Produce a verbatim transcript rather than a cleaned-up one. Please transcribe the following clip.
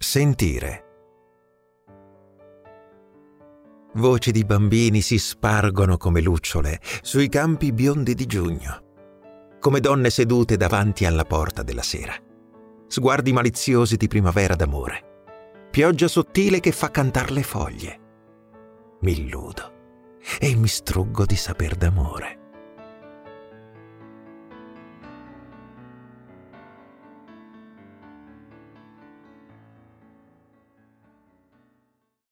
Sentire. Voci di bambini si spargono come lucciole sui campi biondi di giugno, come donne sedute davanti alla porta della sera. Sguardi maliziosi di primavera d'amore. Pioggia sottile che fa cantar le foglie. Mi illudo e mi struggo di saper d'amore.